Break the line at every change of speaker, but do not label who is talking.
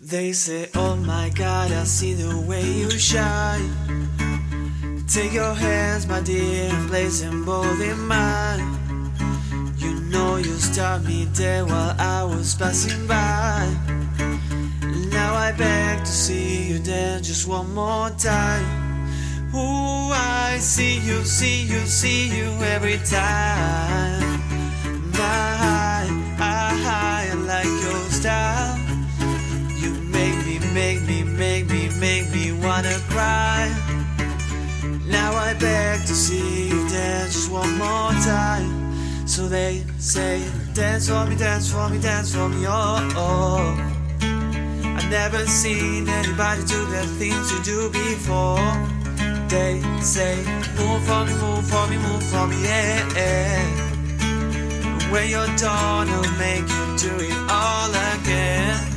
They say, oh my God, I see the way you shine. Take your hands, my dear, and place them both in mine. You know you stopped me there while I was passing by. Now I beg to see you there just one more time. Ooh, I see you, see you, see you every time. I like your style. You make me wanna cry. Now I beg to see you dance just one more time. So they say, dance for me, dance for me, dance for me, oh, oh. I've never seen anybody do the things you do before. They say, move for me, move for me, move for me, yeah, yeah. When you're done, I'll make you do it all again.